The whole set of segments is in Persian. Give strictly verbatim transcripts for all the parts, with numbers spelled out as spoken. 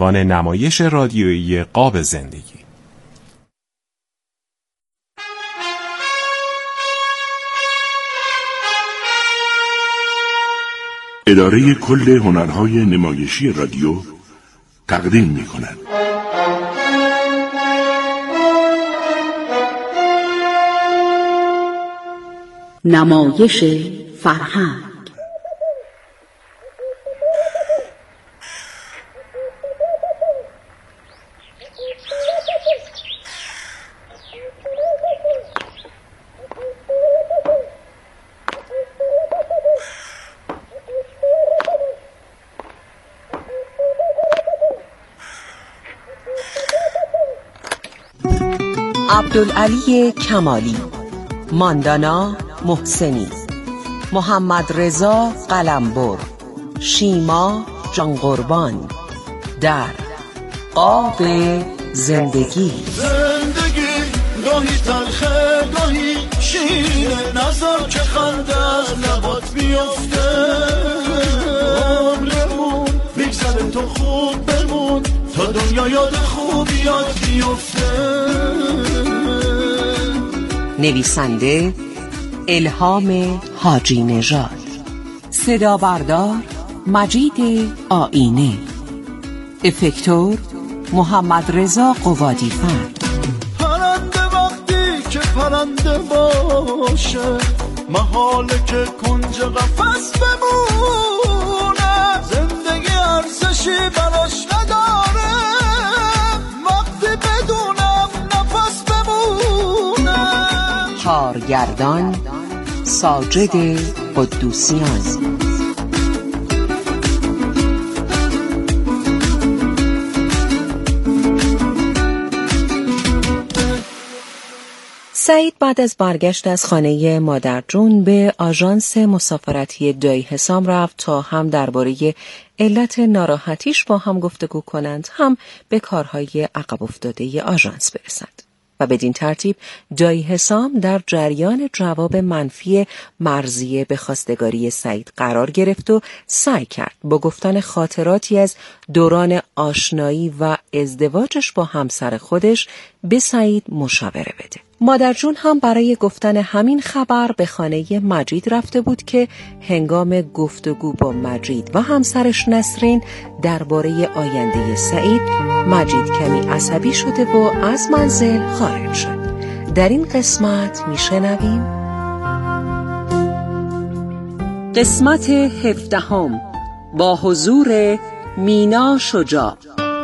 میزبان نمایش رادیویی قاب زندگی. اداره کل هنرهای نمایشی رادیو تقدیم می‌کند. نمایش فرهنگ. عبدالعلی کمالی، ماندانا محسنی، محمد رضا قلمبر، شیما جان قربان. در قاب زندگی. زندگی گاهی تلخه گاهی شیرینه، نظر که خنده از لبات بیفته. عمرمون بگذره تو خوب بمون تا دنیا یاد خوبیات بیفته. نویسنده الهام حاجی نژاد، صدا بردار مجید آینه، افکتور محمد رضا قوادی فرد. پرنده وقتی که پرنده باشه، محاله که کنج قفس بمونه. زندگی ارزشی براش نداره وقتی بدونم نفس بمونه. کارگردان ساجد قدوسیان. سعید بعد از برگشت از خانه مادر جون به آژانس مسافرتی دایی حسام رفت تا هم درباره علت ناراحتیش با هم گفتگو کنند، هم به کارهای عقب افتاده آژانس برسند. و بدین ترتیب دایی حسام در جریان جواب منفی مرضیه به خواستگاری سعید قرار گرفت و سعی کرد با گفتن خاطراتی از دوران آشنایی و ازدواجش با همسر خودش به سعید مشاوره بده. مادر جون هم برای گفتن همین خبر به خانه مجید رفته بود که هنگام گفتگو با مجید و همسرش نسرین درباره آینده سعید، مجید کمی عصبی شده و از منزل خارج شد. در این قسمت میشنویم قسمت هفدهم با حضور مینا شجاع.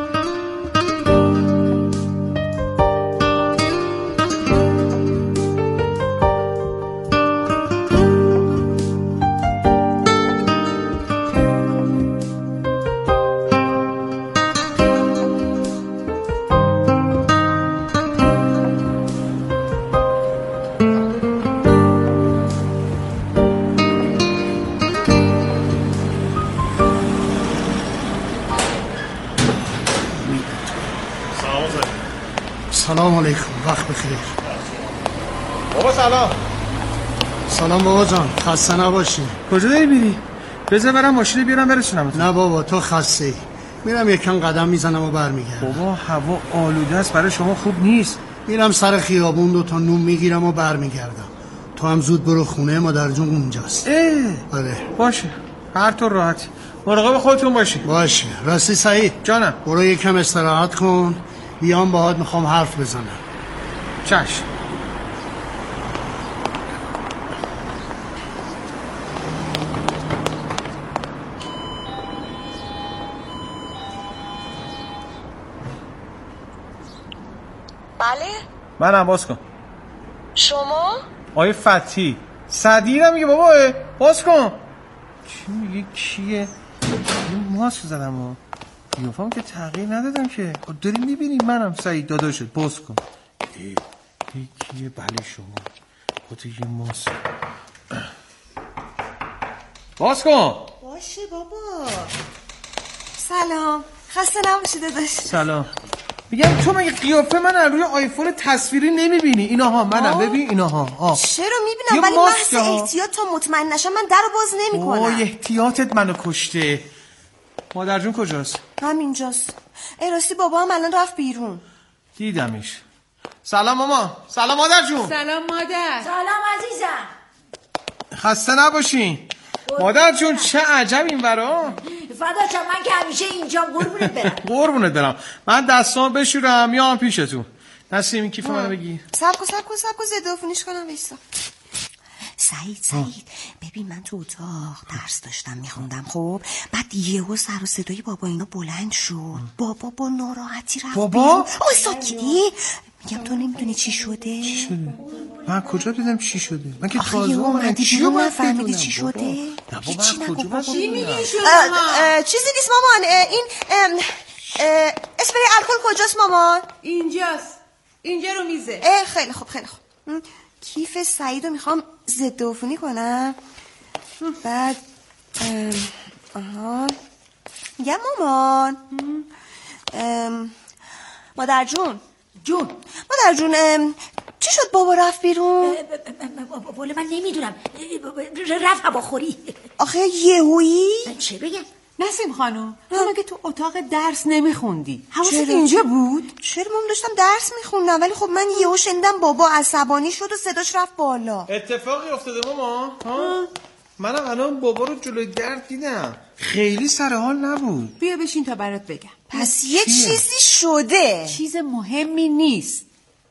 سلام علیکم، وقت بخیر. بابا سلام. سلام بابا جان، خسته نباشی. کجا داری میری؟ بذار برم ماشین بیارم برسونم. نه بابا تو خسته ای. میرم یکم قدم میزنم و برمیگردم. بابا هوا آلوده است، برای شما خوب نیست. میرم سر خیابون دو تا نون میگیرم و برمیگردم. تو هم زود برو خونه، مادر جون اونجاست. اه آره باشه، هر طور راحتی. مراقب خودتون باشی. باشه. راستی سعید جانم، برو یکم استراحت کن، بیام باهات میخوام حرف بزنم. چشم. بله؟ منم، باز کن. شما؟ آیه فتی صدیرم میگه بابا، باز کن. چی میگه کیه؟ یه ماسک زدم و قیافه‌ام که تغییر ندادم که. داری میبینی منم سعید داداشت، باز کن. ای ای کیه؟ بله شما. خودت یه ماسک. باز کن. باشه بابا. سلام، خسته نباشی داداش. سلام. میگم تو مگه قیافه من روی آیفون تصویری نمیبینی؟ ایناها منم، ببین ایناها. آه. چرا میبینم ولی محض احتیاط تا مطمئن نشم من درو باز نمیکنم. وای احتیاطت منو کشته. مادر جون کجاست؟ همینجاست. راستی بابا هم الان رفت بیرون. دیدمش. سلام ماما. سلام مادر جون. سلام مادر. سلام عزیزم. خسته نباشین. مادر جون چه عجب این ورا. فدا جان من که همیشه اینجا قربونت برم. قربونت برم. من دستام بشورم میام پیشتون. نسیم این کیف منو بگیر. صبر کن صبر کن صبر کن ضد عفونیش کنم وایسا. سعید سعید ببین من تو اتاق درس داشتم میخوندم خب بعد یهو سر و صدای بابا اینا بلند شد. بابا با ناراحتی رفت. بابا؟ اوه ساکتی. میگم تو نمیدونی چی شده؟ چی شده؟ من کجا دیدم چی شده؟ من که تازه تازه اومدی بیرون نفهمیدی چی شده؟ هیچی نگو بابا. چی میگی شما؟ چیزی نیست مامان. این اسپری الکل کجاست مامان؟ اینجاست. اینجا رو میزه. خیلی خوب خیلی خوب. کیف سعید رو میخوام ضد عفونی کنم. بعد آها میگم مامان مادر جون جون مادر جون چی شد بابا رفت بیرون؟ بله من نمیدونم رفت هواخوری. آخه یهویی؟ چه بگم؟ نسیم خانم تو مگه تو اتاق درس نمیخوندی؟ حواست اینجا بود؟ چرا من داشتم درس میخوندم ولی خب من یهو شنیدم بابا عصبانی شد و صداش رفت بالا. اتفاقی افتاده ماما؟ ها؟ منم الان بابا رو جلوی در دیدم خیلی سر حال نبود. بیا بشین تا برات بگم. پس یه چیزی شده. چیز مهمی نیست.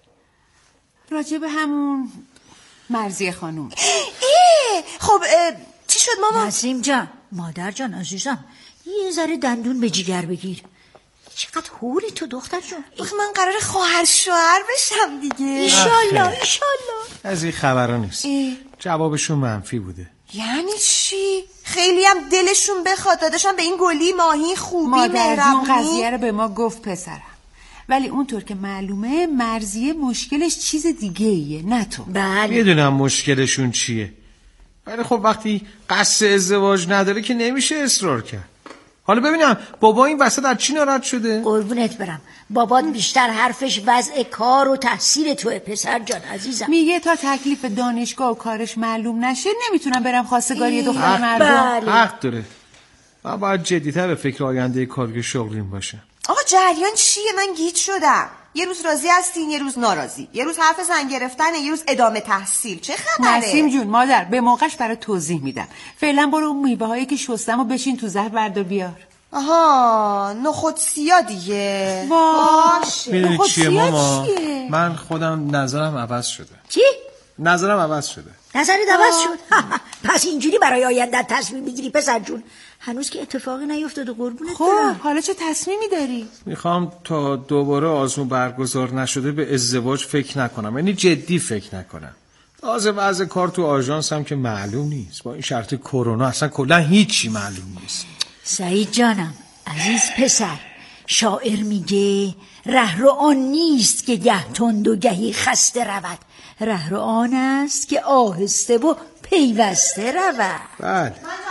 راجب همون مرضیه خانوم. ای خب چی شد ماما؟ نسیم جان مادر جان عزیزم یه ذره دندون به جیگر بگیر. چقدر هوری تو دختر جون. آخه من قراره خواهر شوهر بشم دیگه. ایشالله ایشالله. از این خبرها نیست. جوابشون منفی بوده. یعنی چی؟ خیلی هم دلشون بخواد داداشم به این گلی ماهی خوبی مادر مهربونی. جون قضیه رو به ما گفت پسرم ولی اونطور که معلومه مرضیه مشکلش چیز دیگه ایه نه تو. بله میدونم مشکلشون چیه ولی خب وقتی قصد ازدواج نداره که نمیشه اصرار کرد. حالا ببینم بابا این وسط از چی ناراحت شده؟ قربونت برم بابات بیشتر حرفش وضع کار و تحصیل توه پسر جان عزیزم. میگه تا تکلیف دانشگاه و کارش معلوم نشه نمیتونم برم خواستگاری دختر مردم. بله. حق داره. من باید جدی‌تر به فکر آینده کارگاه شغلیم باشم. آقا جریان چیه؟ من گیج شدم. یه روز راضی هستین یه روز ناراضی، یه روز حرف زن گرفتن یه روز ادامه تحصیل. چه خبره؟ نسیم جون مادر به موقعش برای توضیح میدم. فعلا برو اون میوه هایی که شستم و بشین تو ظرف بردار بیار. آها نخود سیاه دیگه. باشه. میدونی چیه ماما؟ چیه؟ من خودم نظرم عوض شده. چی؟ نظرم عوض شده. نظرت عوض شد؟ پس اینجوری برای آینده تصمیم میگیری پسر جون؟ هنوز که اتفاقی نیفتاده قربونت خب برم. حالا چه تصمیمی داری؟ میخوام تا دوباره آزمون برگزار نشده به ازدواج فکر نکنم، یعنی جدی فکر نکنم. تازه وضع کار تو آژانس هم که معلوم نیست، با این شرط کرونا اصلا کلا هیچی معلوم نیست. سعید جانم عزیز پسر شاعر میگه رهرو آن نیست که گه تند و گهی خسته رود، رهرو آن است که آهسته و پیوسته رود. بله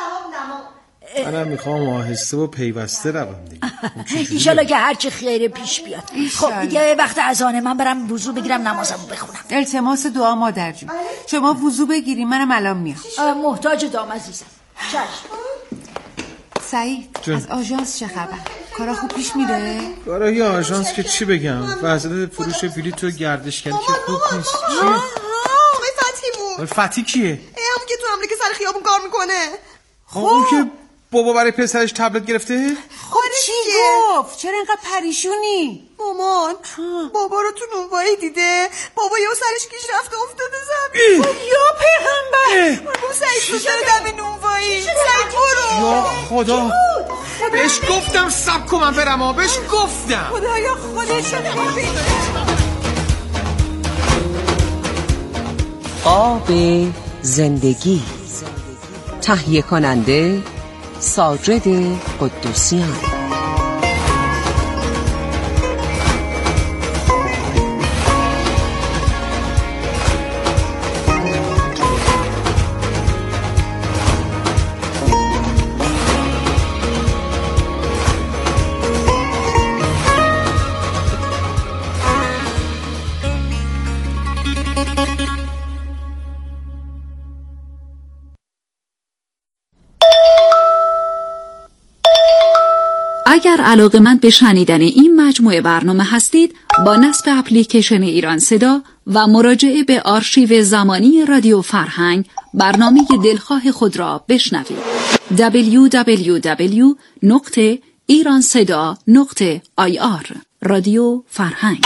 منم میخوام آهسته و پیوسته روم دیگه. ایشالا که هرچی خیره پیش بیاد. خب دیگه وقت اذانه من برم وضو بگیرم نمازمو بخونم. التماس دعا مادر جون. شما وضو بگیری منم الان میام. محتاج دعام عزیزم. چشم. سعید جون. از آژانس چه خبر؟ کارا خوب پیش میره؟ کارا یه آژانس که چی بگم؟ وضعیت فروش بلیط و گردشگری که خوب نیست. چیه؟ آقای فتحی آقای فتحی کیه؟ همون که تو امریکا سر خیابون کار میکنه. خب اون که بابا برای پسرش تبلت گرفته؟ خب چی گفت؟ چرا اینقدر پریشونی؟ مامان بابا رو تو نونوایی دیده. بابا یهو سرش کیش رفته افتاده زمین. یا پیغمبر بابا سعید تو دم نونوایی. سعید برو. یا خدا بهش گفتم سب کن من برم ها. بهش گفتم خدایا خودشو نمی‌بینه. آب زندگی تهیه کننده ساجد قدوسیان. اگر علاقه‌مند به شنیدن این مجموعه برنامه هستید، با نصب اپلیکیشن ایران صدا و مراجعه به آرشیو زمانی رادیو فرهنگ برنامه دلخواه خود را بشنوید. دبلیو دبلیو دبلیو نقطه ایران صدا نقطه آی آر رادیو فرهنگ.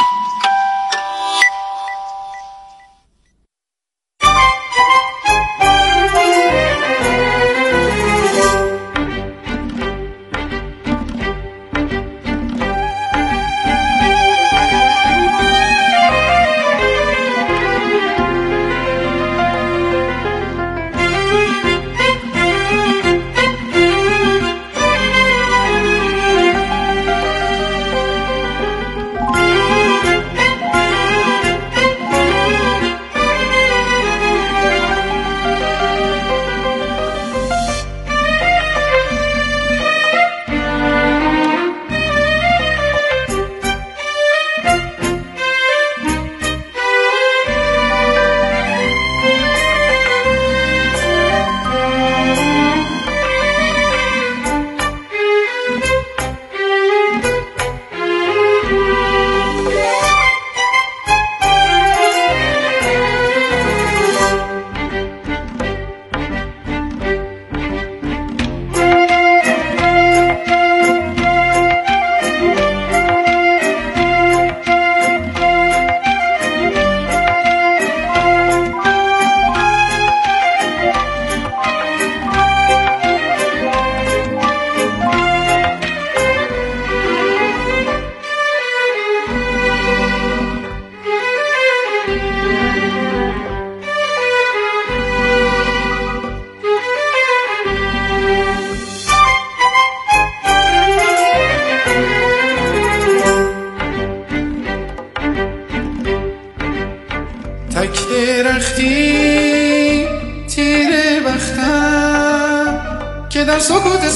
سکوت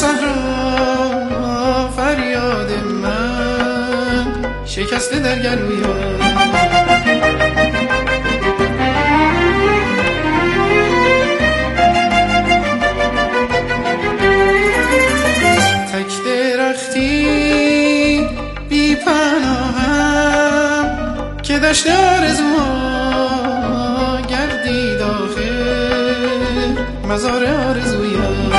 صحرا فریاد من شکسته در گلویم، تک درختی بی پناهم که دشت آرزوها گردید آخر مزار آرزویم.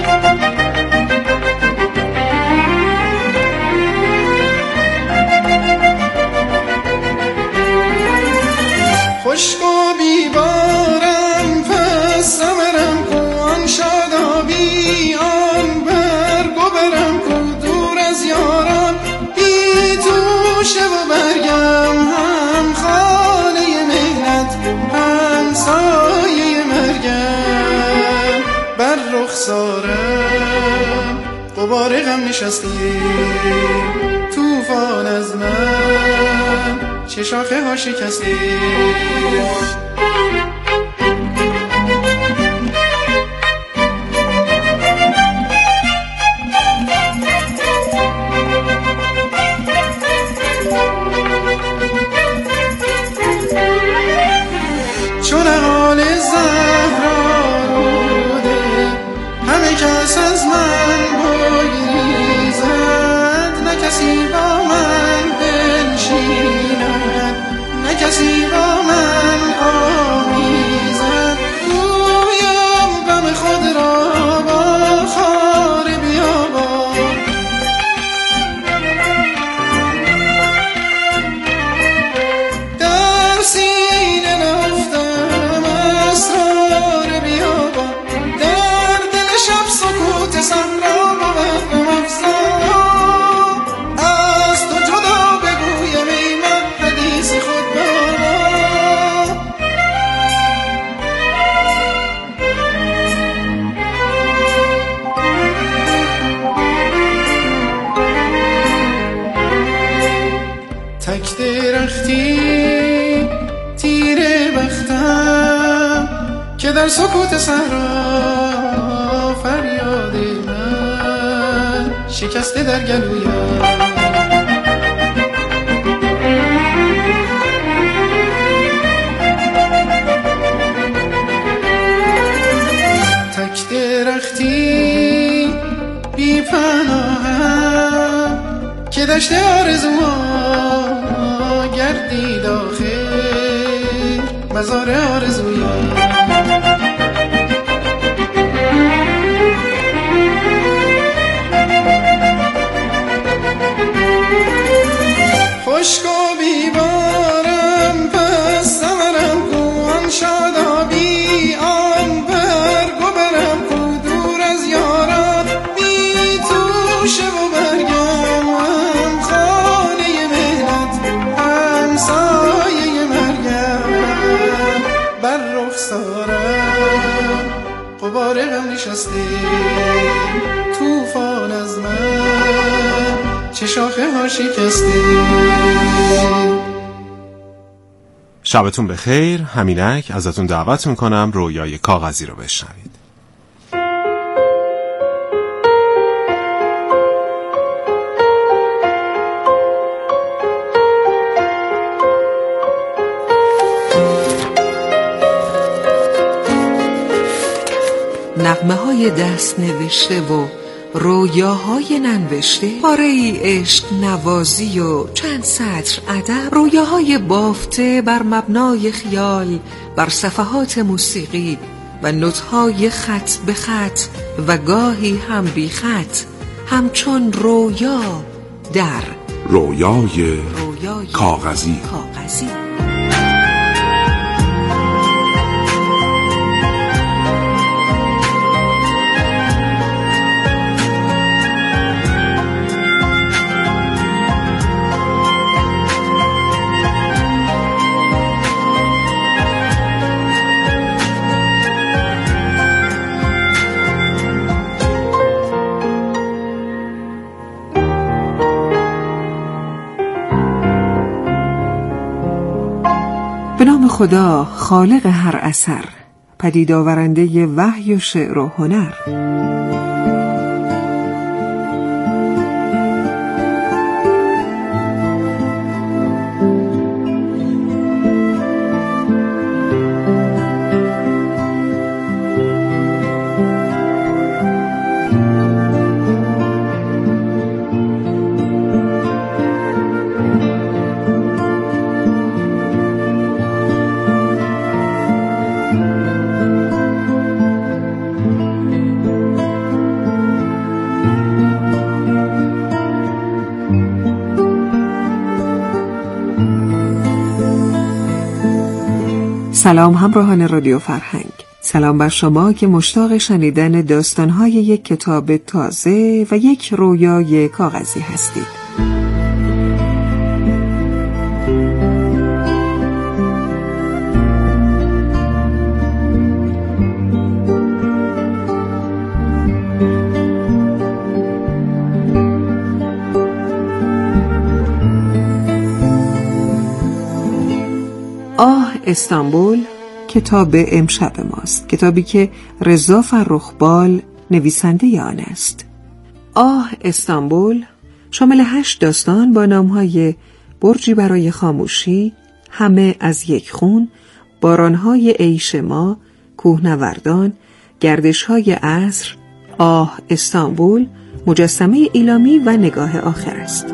خشک و بیبارم پس ثمرم کو، آن شادابی آن برگ و برم کو، دور از یاران بی توشه و برگم، هم خانه مهنت هم سایه مرگم، بر رخسارم غبار غم نشسته، طوفان از من چه شاخه ها شکسته. چون حال زهرا روده همه کس از من بگریزد، نه کسی با من بنشیند، نه کسی با من آمیزد، گویم غم خود را با خار بیابان، در سینه نهفتم اسرار بیابان، در دل شب سکوت صحرا بود غم افزا، از تو جدا بگویم ای من حدیث خود بابا. تک درختی تیره بختم که در سکوت صحرا فریاد من شکسته در گلویم. تک درختی بی پناهم گردید آخر مزار آرزویان. خشک و بیبارم پس سمرم کو آن شادابی آن برگ و برم کو دور از یاران بی توشه و برگم هم خانه مهنت هم سایه مرگم بر رخسارم غبار غم نشسته توفان از من چه شاخه ها شکسته. شبتون بخیر. همینک ازتون دعوت میکنم رویای کاغذی رو بشنوید. نغمه های دست نوشته و رویاهای ننوشته، پاره ای عشق نوازی و چند سطر ادب، رویاهای بافته بر مبنای خیال بر صفحات موسیقی و نوت‌های خط به خط و گاهی هم بی خط، همچون رویا در رویای, رویای کاغذی. کاغذی. به نام خدا خالق هر اثر، پدید آورنده وحی و شعر و هنر. سلام همراهان رادیو فرهنگ. سلام بر شما که مشتاق شنیدن داستان‌های یک کتاب تازه و یک رویای کاغذی هستید. آه استانبول کتاب امشب ماست، کتابی که رضا فرخبال نویسنده آن است. آه استانبول شامل هشت داستان با نامهای برجی برای خاموشی، همه از یک خون، بارانهای عیش ما، کوهنوردان، گردشهای عصر، آه استانبول، مجسمه ایلامی و نگاه آخر است.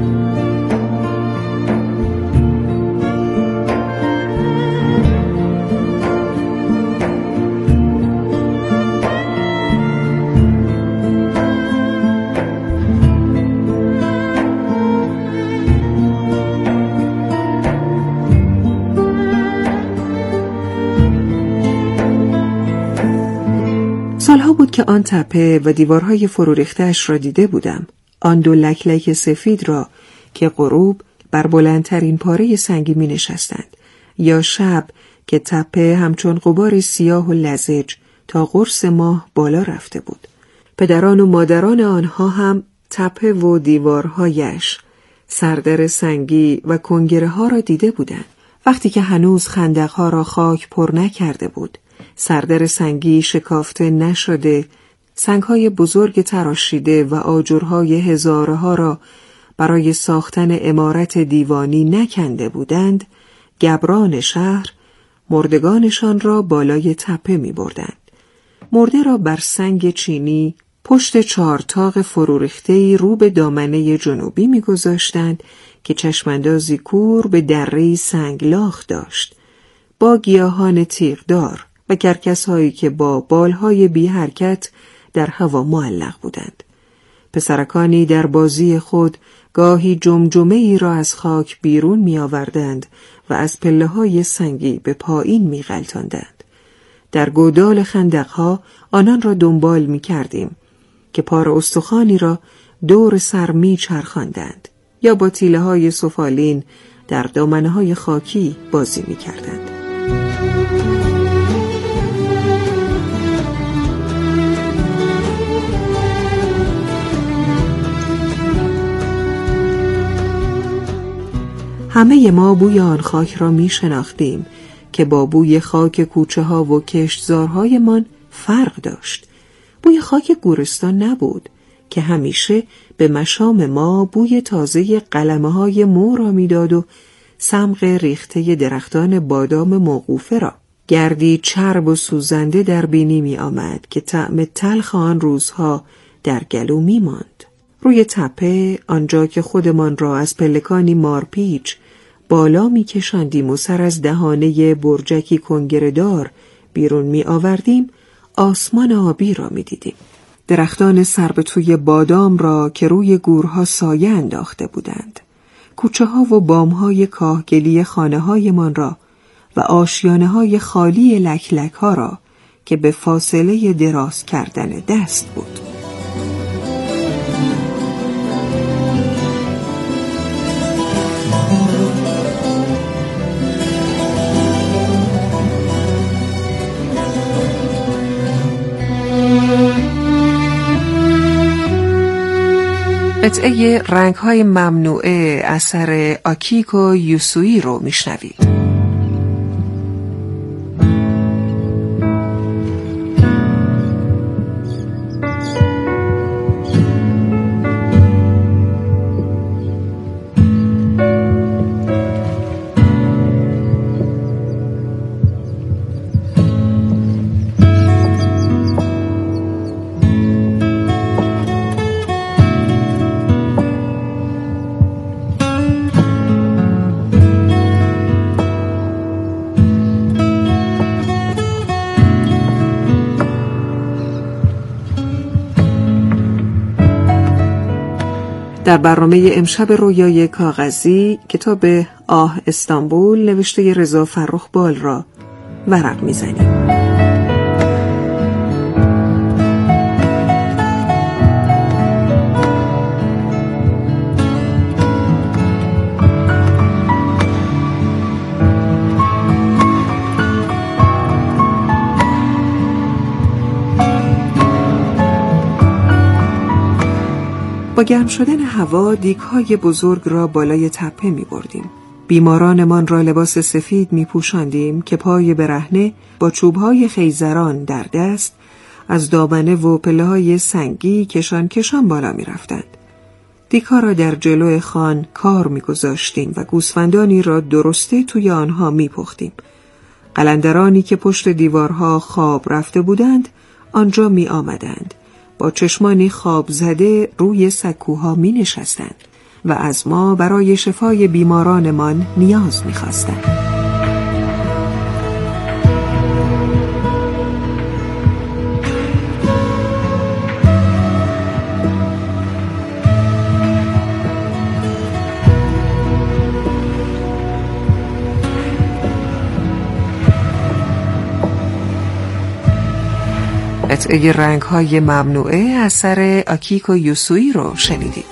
سالها بود که آن تپه و دیوارهای فرو ریخته‌اش را دیده بودم. آن دو لک لک سفید را که غروب بر بلندترین پاره سنگی می نشستند، یا شب که تپه همچون غبار سیاه و لزج تا قرص ماه بالا رفته بود. پدران و مادران آنها هم تپه و دیوارهایش، سردر سنگی و کنگره ها را دیده بودند، وقتی که هنوز خندقها را خاک پر نکرده بود. سردر سنگی شکافته نشده، سنگهای بزرگ تراشیده و آجرهای هزاره ها را برای ساختن عمارت دیوانی نکنده بودند. گبران شهر مردگانشان را بالای تپه می بردند. مرده را بر سنگ چینی پشت چارتاق فروریخته‌ای رو به دامنه جنوبی می گذاشتند که چشماندازی کور به دره سنگلاخ داشت، با گیاهان تیغدار و کرکس‌هایی که با بالهای بی حرکت در هوا معلق بودند. پسرکانی در بازی خود گاهی جمجمه ای را از خاک بیرون می آوردند و از پله های سنگی به پایین می غلتاندند. در گودال خندقها آنان را دنبال می کردیم که پار استخوانی را دور سر می چرخاندند یا با تیله های سفالین در دامنه های خاکی بازی می کردند. همه ما بوی آن خاک را می شناختیم که با بوی خاک کوچه ها و کشتزارهای من فرق داشت. بوی خاک گورستان نبود که همیشه به مشام ما بوی تازه قلمه های مو را می داد و سمغ ریخته درختان بادام موقوفه را. گردی چرب و سوزنده در بینی می آمد که طعم تلخ آن روزها در گلو می ماند. روی تپه آنجا که خودمان را از پلکانی مارپیچ بالا می کشاندیم و سر از دهانه برجکی کنگره‌دار بیرون می آوردیم، آسمان آبی را می دیدیم. درختان سربتوی بادام را که روی گورها سایه انداخته بودند، کوچه ها و بام های کاهگلی خانه های من را و آشیانه های خالی لک لک ها را که به فاصله دراز کردن دست بود. قطعه رنگ‌های ممنوعه اثر آکیکو یوسوئی رو میشنوید. در برنامه امشب رویای کاغذی کتاب آه استانبول نوشته رضا فرخ بال را ورق میزنیم. با گرم شدن هوا دیگ‌های بزرگ را بالای تپه می بردیم. بیمارانمان را لباس سفید می پوشاندیم که پای برهنه با چوب‌های خیزران در دست از دامنه و پله‌های سنگی کشان کشان بالا می رفتند. دیگ‌ها را در جلو خان کار می گذاشتیم و گوسفندانی را درسته توی آنها می پختیم. قلندرانی که پشت دیوارها خواب رفته بودند آنجا می آمدند. با چشمانی خواب زده روی سکوها می نشستند و از ما برای شفای بیمارانمان نیاز می خواستند. قطعه رنگ‌های ممنوعه اثر آکیکو یوسوئی رو شنیدید.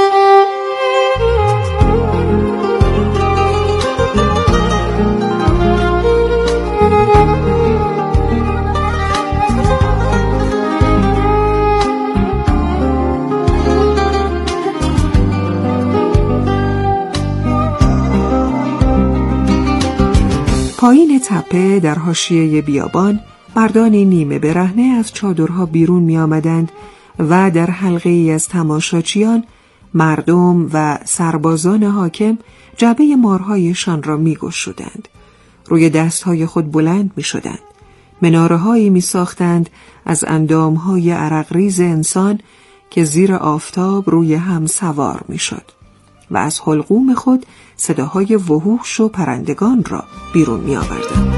پایین تپه در حاشیه بیابان مردانی نیمه برهنه از چادرها بیرون می آمدند و در حلقه ای از تماشاچیان مردم و سربازان حاکم جعبه مارهایشان را می گشودند. روی دستهای خود بلند می شدند. مناره هایی می ساختند از اندامهای عرقریز انسان که زیر آفتاب روی هم سوار می شد. و از حلقوم خود صداهای وحوش و پرندگان را بیرون می آوردم.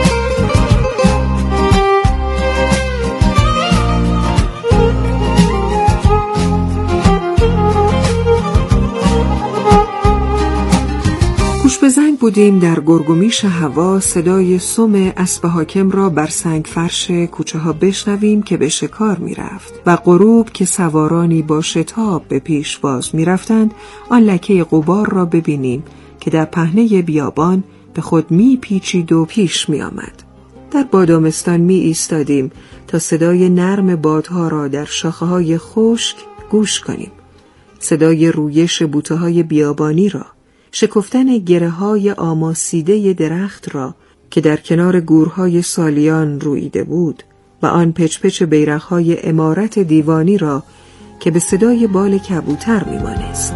گوش به زنگ بودیم در گرگومیش هوا صدای سم اسب حاکم را بر سنگ فرش کوچه ها بشنویم که به شکار می رفت و غروب که سوارانی با شتاب به پیش باز می رفتند آن لکه غبار را ببینیم که در پهنه بیابان به خود می پیچید و پیش می آمد. در بادامستان می ایستادیم تا صدای نرم بادها را در شاخه های خشک گوش کنیم، صدای رویش بوته های بیابانی را، شکفتن گره های آماسیده درخت را که در کنار گورهای سالیان رویده بود و آن پچ پچ بیرق‌های عمارت دیوانی را که به صدای بال کبوتر میمانست.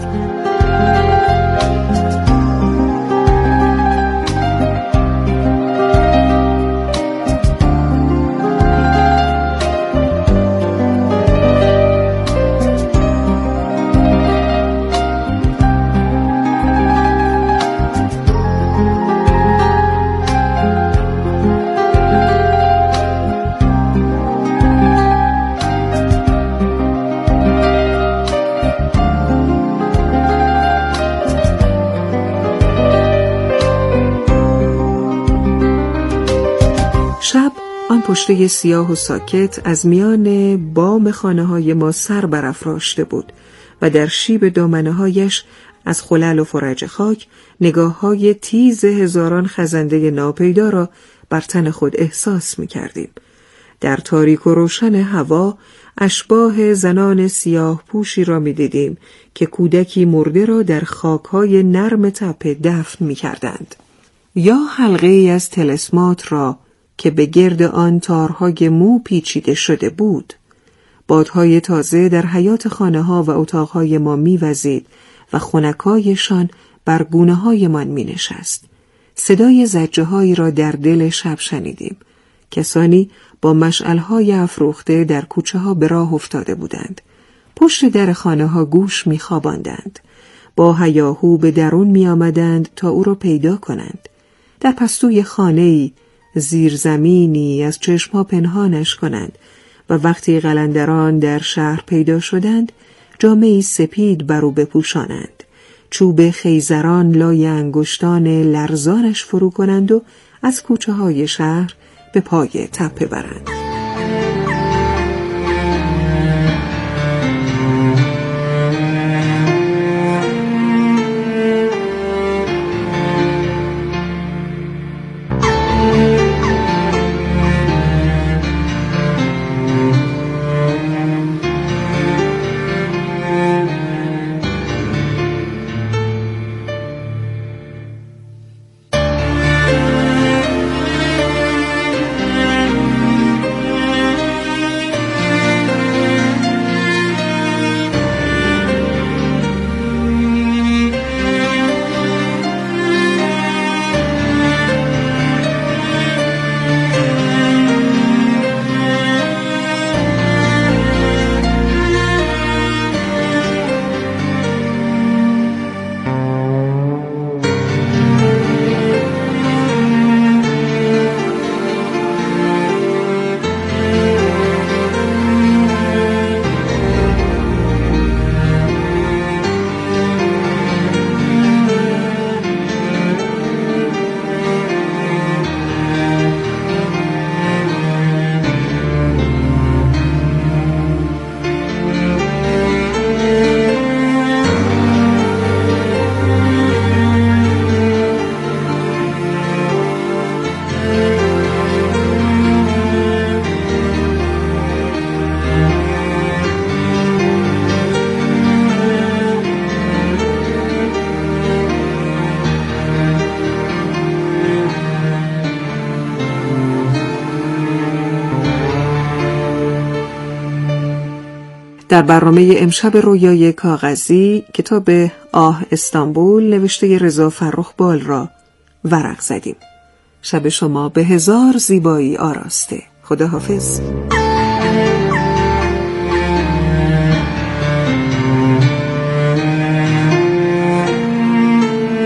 شب آن پشته سیاه و ساکت از میان بام خانه های ما سر برافراشته بود و در شیب دامنه هایش از خلل و فرج خاک نگاه های تیز هزاران خزنده ناپیدا را بر تن خود احساس می کردیم. در تاریک و روشن هوا اشباح زنان سیاه پوشی را می دیدیم که کودکی مرده را در خاک های نرم تپه دفن می کردند. یا حلقه ای از طلسمات را که به گرد آن تارهای مو پیچیده شده بود. بادهای تازه در حیاط خانه ها و اتاقهای ما می وزید و خنکایشان بر گونه های من می نشست. صدای زجه هایی را در دل شب شنیدیم. کسانی با مشعلهای افروخته در کوچه ها به راه افتاده بودند. پشت در خانه ها گوش می خواباندند. با هیاهو به درون می آمدند تا او را پیدا کنند. در پستوی خانه‌ای زیرزمینی از چشمها پنهانش کنند و وقتی قلندران در شهر پیدا شدند جامه‌ای سپید بر او بپوشانند، چوب خیزران لای انگشتان لرزانش فرو کنند و از کوچه های شهر به پای تپه برند. در برنامه امشب رویای کاغذی کتاب آه استانبول نوشته رضا فرخ بال را ورق زدیم. شب شما به هزار زیبایی آراسته. خداحافظ.